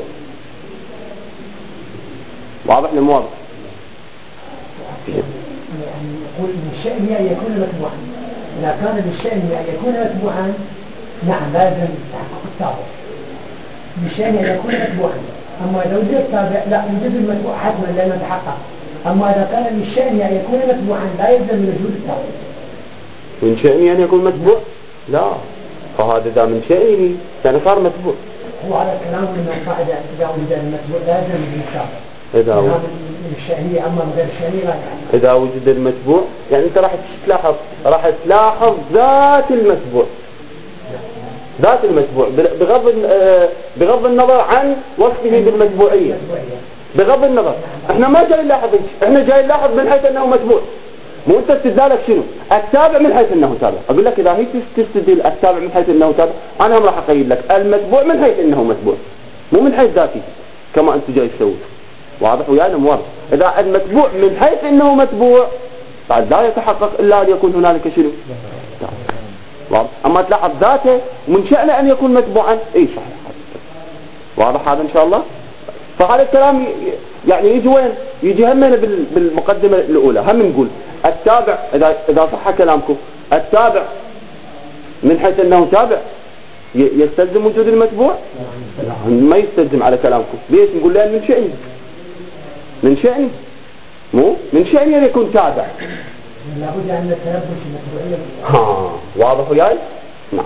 واضح ولا مو واضح؟
يعني يقول من شأنه أن يكون متبوعا. إذا كان من شأنه أن يكون متبوعا نعم لازم يتحقق التابع. من شأنه أن يكون متبوعا. أما إذا وجد التابع لا يوجد المتبوع حتما لأنه يتحقق. أما إذا كان من شأنه أن يكون متبوعا لا يلزم من وجود التابع.
من شأنه أن يكون متبوع؟ لا، فهذا إذا من شأنه يعني صار متبوع.
هو على الكلام أن القاعدة إذا وجد المتبوع لا يلزم من التابع.
إذا
هذا من الشأنية أما من غير الشأنية لا يلزم.
إذا وجد المتبوع يعني أنت راح تلاحظ راح تلاحظ ذات المتبوع. ذات المتبوع بغض بغض النظر عن وصفه بالمتبوعية. بغض النظر احنا ما جاي نلاحظ، احنا جاي نلاحظ من حيث انه متبوع. مو انت استدلالك شنو؟ التابع من حيث انه تابع. اقول لك اذا هي تستدل التابع من حيث انه تابع، انا هم راح اقيد لك المتبوع من حيث انه متبوع، مو من حيث ذاتي كما انت جاي تسوي. واضح ويانا؟ مو واضح. اذا المتبوع من حيث انه متبوع بعد لا يتحقق الا ان يكون هنالك شنو؟ واضح. اما تلاحظ ذاته ومن شأنه ان يكون متبوعا اي صحيح. واضح هذا ان شاء الله؟ فهذا الكلام يعني يجي وين؟ يجي همنا بالمقدمة الأولى. هم نقول التابع إذا إذا صح كلامكم التابع من حيث أنه تابع يستلزم وجود المتبوع؟ ما يستلزم على كلامكم. ليش؟ نقول لأن من شأنه من شأنه مو من شأنه أن يكون تابع.
لابد أن التلبس المتبوعية.
ها واضح وياي؟ نعم.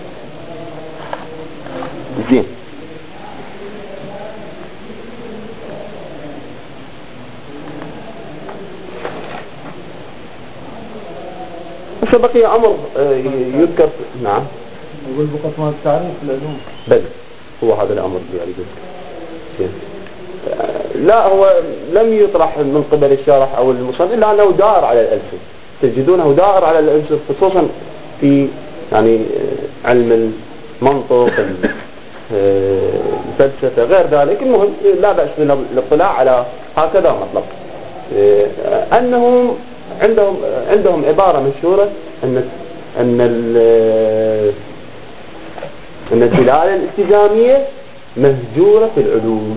زين. بقي أمر يذكر. نعم.
يقول بقسم التعريف لازم.
بل هو هذا الأمر اللي أريد. لا هو لم يطرح من قبل الشارح أو المصنف إلا أنه دار على الألسن. تجدونه دار على الألسن خصوصا في يعني علم المنطق الفلسفة غير ذلك. المهم لا بأس من الاطلاع على هكذا مطلب أنهم عندهم عندهم عبارة مشهورة أن أن أن الدلالة الالتزامية مهجورة في العلوم.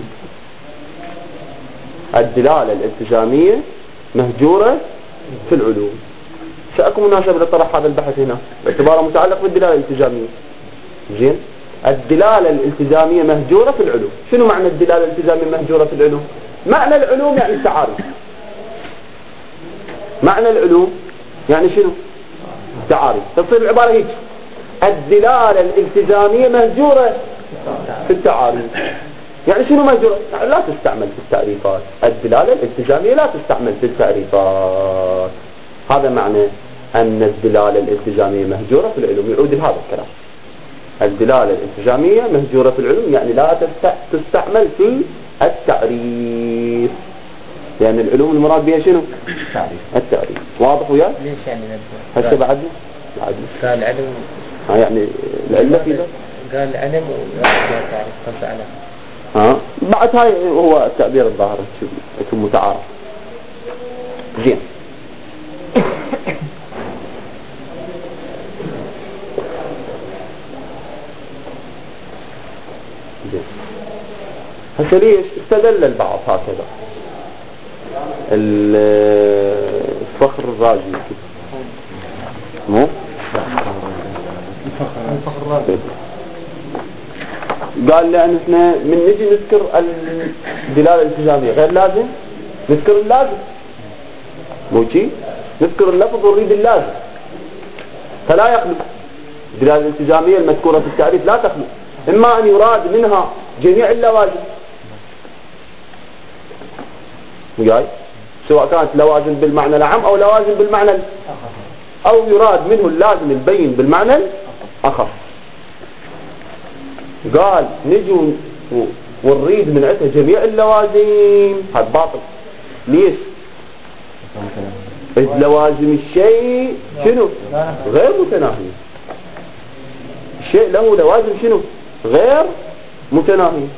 الدلالة الالتزامية مهجورة في العلوم. شأكم مناسبة لطرح هذا البحث هنا باعتباره متعلق بالدلالة الالتزامية. زين. الدلالة الالتزامية مهجورة في العلوم. شنو معنى الدلالة الالتزامية مهجورة في العلوم؟ معنى العلوم يعني التعارف. معنى العلوم يعني شنو؟ تعارف. تصير العبارة هيك: الدلالة الالتزامية مهجورة في التعارف. يعني شنو مهجورة؟ يعني لا تستعمل في التعريفات. الدلالة الالتزامية لا تستعمل في التعريفات. هذا معنى أن الدلالة الالتزامية مهجورة في العلوم. يعود لهذا الكلام. الدلالة الالتزامية مهجورة في العلوم يعني لا تستعمل في التعريف، لأن العلوم المراد بها شنو؟
التعريف.
التعريف. واضح ويا؟
ليش يعني
هسه بعد بعد
قال علم.
ها يعني العلة في ذا؟
قال علم ولا تعريف قصد علم.
ها بعد هاي هو التعبير الظاهر يكون متعارف. زين. زين. هسه ليش استدل البعض هكذا؟ الفخر الرازي مو؟
الفخر الرازي
قال لأن احنا من نجي نذكر الدلالة الالتزامية غير لازم نذكر اللازم، مو شي؟ نذكر اللفظ ونريد اللازم، فلا يخلو. الدلالة الالتزامية المذكورة في التعريف لا تخلو، إما أن يراد منها جميع اللوازم وياي، سواء كانت لوازم بالمعنى العام أو لوازم بالمعنى أو يراد منه اللازم البين بالمعنى الأخف. قال نجي ونريد من عندها جميع اللوازم، هذا باطل. ليش؟ إذ لوازم الشيء شنو؟ غير متناهية. الشيء له لوازم شنو؟ غير متناهية.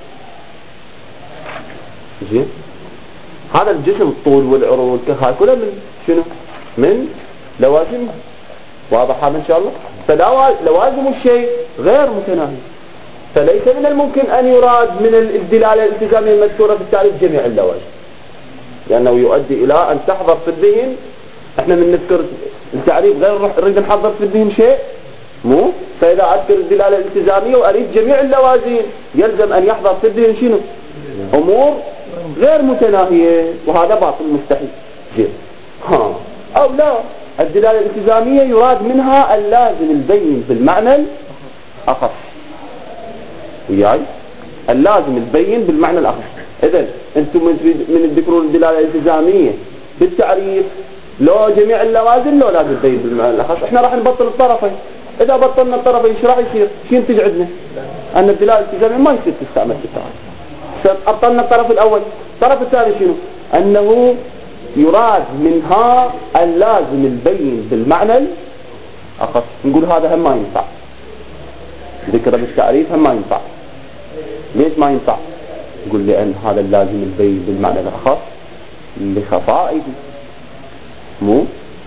زين؟ هذا الجسم الطول والعروض هاي كلها من شنو؟ من لوازمه. واضح هذا إن شاء الله؟ فلوازم الشيء غير متناهية، فليس من الممكن أن يراد من الدلالة الالتزامية المذكورة في التعريف جميع اللوازم، لأنه يؤدي إلى أن تحضر في الذهن. احنا من نذكر التعريف غير نريد نحضر في الذهن شيء مو؟ فإذا أذكر الدلالة الالتزامية وأريد جميع اللوازم يلزم أن يحضر في الذهن شنو؟ أمور غير متناهية، وهذا باطل مستحيل. جيد. ها أو لا، الدلالة الالتزامية يراد منها اللازم البين بالمعنى الأخف وياي، اللازم البين بالمعنى الأخف. إذن أنتم من تذكرون الدلالة الالتزامية بالتعريف لو جميع اللوازم لو لازم البين بالمعنى الأخف، إحنا راح نبطل الطرفين. إذا بطلنا الطرفين إيش راح يصير؟ شو ينتج عندنا؟ أن الدلالة الالتزامية ما يصير تستعمل في التعريف. أبطلنا الطرف الأول. الطرف الثاني شنو؟ أنه يراد منها اللازم البين بالمعنى الأخف. نقول هذا هم ما ينفع، ذكر بالتعريف هم ما ينفع. ليش ما ينفع؟ نقول لأن هذا اللازم البين بالمعنى الأخف لخفائه مو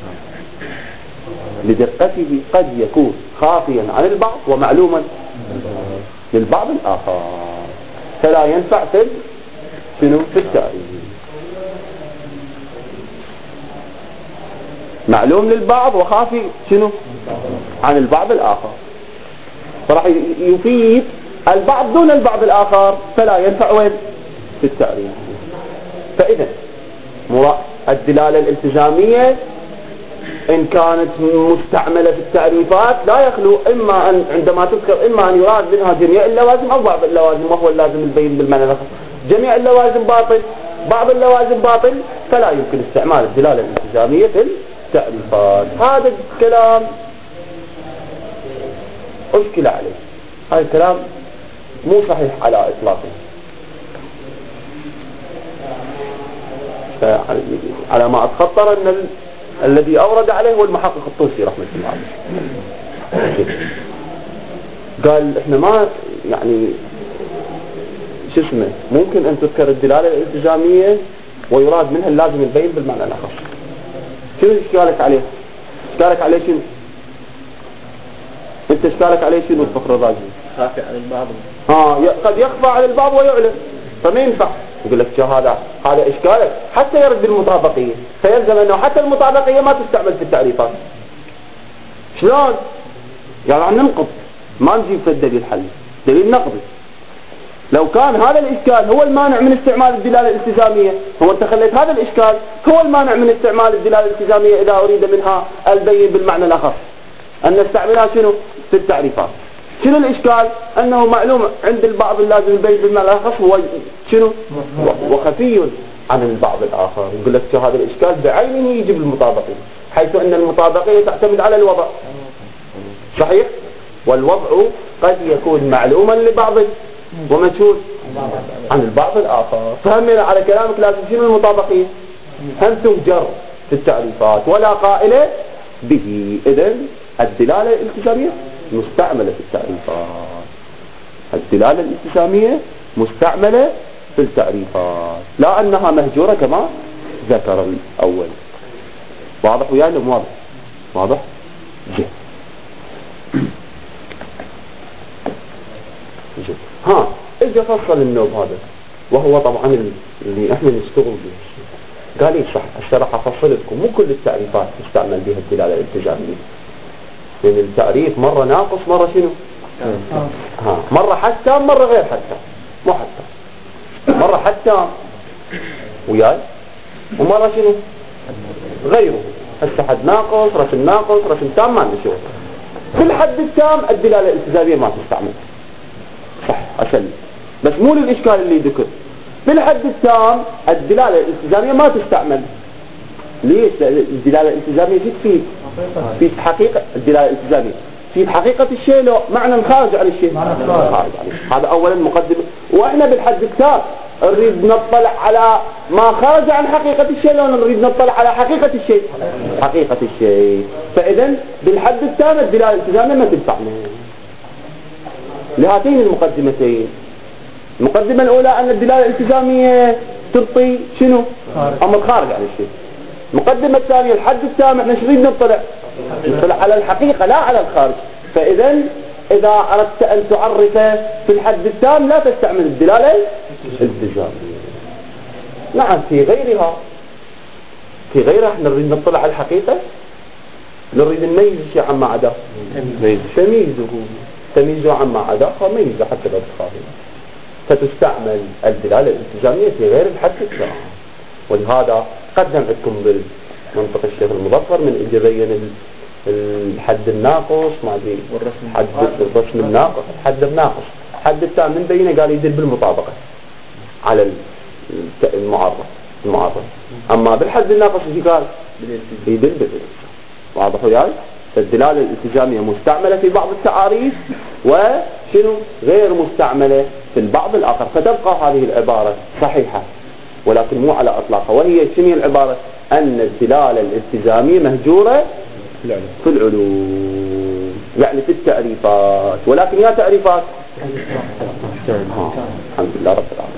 لدقته، قد يكون خافيا عن البعض ومعلوما للبعض الآخر، فلا ينفع في شنو في التعريف. معلوم للبعض وخافي شنو عن البعض الآخر، فراح يفيد البعض دون البعض الآخر، فلا ينفع وين في التعريف. فإذا الدلالة الالتزامية إن كانت مستعملة في التعريفات لا يخلو إما أن عندما تذكر إما أن يراد منها جميع اللوازم أو بعض اللوازم، وهو اللازم البين بالمعنى الآخر. جميع اللوازم باطل، بعض اللوازم باطل، فلا يمكن استعمال الدلالة الالتزامية في التعريفات. هذا الكلام أشكل عليه، هذا الكلام مو صحيح على إطلاقه. على ما أتخطر أن ال... الذي أورد عليه هو المحقق الطوسي رحمة الله عليه. قال إحنا ما يعني شو اسمه ممكن أن تذكر الدلالة الالتزامية ويراد منها اللازم البين بالمعنى الآخر. شنو إشكالك عليه؟ إشكالك عليه شنو؟ أنت إشكالك عليه شنو الفخر الرازي؟
خافي عن البعض.
آه قد يخفى على البعض ويعلن، فما ينفع. يقول لك شو هذا؟ هذا إشكالك حتى يرد بالمطابقية، فيلزم أنه حتى المطابقية ما تستعمل في التعريفات. شلون؟ يعني عم ننقض، ما نجيب في الدليل حل، دليل نقضي. لو كان هذا الإشكال هو المانع من استعمال الدلالة الالتزامية، هو أنت خليت هذا الإشكال هو المانع من استعمال الدلالة الالتزامية إذا أريد منها البين بالمعنى الآخر، أن نستعملها شنو؟ في التعريفات. شنو الإشكال؟ أنه معلوم عند البعض اللازم يبين بالمعنى الأخص هو شنو؟ وخفي عن البعض الآخر. يقول لك هذا الإشكال بعينه يجب المطابقية، حيث أن المطابقية تعتمد على الوضع، صحيح؟ والوضع قد يكون معلوما لبعض ومجهول عن البعض الآخر. فهمنا على كلامك لازم شنو المطابقية؟ هم تهجر في التعريفات ولا قائل به. إذن الدلالة الالتزامية مستعملة في التعريفات، الدلالة الالتزامية مستعملة في التعريفات، لا أنها مهجورة كما ذكر الأول. واضح ويانا؟ واضح واضح جيد جيد. ها اجى فصل النوب هذا، وهو طبعا اللي احنا نشتغل به. قال لي صح الشرح افصل لكم مو كل التعريفات تستعمل بها الدلاله الالتزاميه، لان التعريف مره ناقص مره شنو؟ ها مره حتى مره غير حتى، مو حتى مره حتى وياي ومره شنو؟ غيره. هسه حد ناقص رسم ناقص رسم تام ما عندنا شغل. في الحد التام الدلاله الالتزاميه ما تستعمل، صح أسلم، بس مو للإشكال اللي ذكر. في الحد التام الدلالة الالتزامية ما تستعمل. ليش؟ الدلالة الالتزامية شو تفيد؟ تفيد حقيقة الدلالة الالتزامية تفيد حقيقة الشيء لو معنى خارج عن الشيء، خارج عن الشيء. هذا أولا مقدمة. وإحنا بالحد التام نريد نطلع على ما خارج عن حقيقة الشيء لو نريد نطلع على حقيقة الشيء، حقيقة الشيء. فإذا بالحد التام الدلالة الالتزامية ما تستعمل لهاتين المقدمتين. المقدمة الأولى أن الدلالة الالتزامية تعطي شنو؟ أمر خارج عن الشيء. المقدمة الثانية الحد التام احنا شريد نطلع نطلع على الحقيقة لا على الخارج. فإذا إذا أردت أن تعرف في الحد التام لا تستعمل الدلالة الالتزامية. نعم في غيرها في غيرها احنا نريد نطلع على الحقيقة، نريد نميز الشيء عما عداه، تمييزه تمييزه عما عداه فميزه حتى لو تخالف، فتستعمل الدلالة الالتزامية في غير الحد التام. ولهذا قدم عندكم بالمنطق الشيخ المظفر من اجى بين الحد الناقص ما ادري حد الرسم الناقص الحد الناقص الحد التام من بينه قال يدل بالمطابقة على المعرف المعرف. اما بالحد الناقص ايش قال؟ يدل بالالتزام. واضح وياي؟ فالدلالة الالتزامية مستعملة في بعض التعاريف وشنو غير مستعملة في البعض الآخر. فتبقى هذه العبارة صحيحة ولكن مو على أطلاقها. وهي شنو العبارة؟ أن الدلالة الالتزامية مهجورة في العلوم، يعني في التعريفات. ولكن يا تعريفات الحمد لله رب العالمين.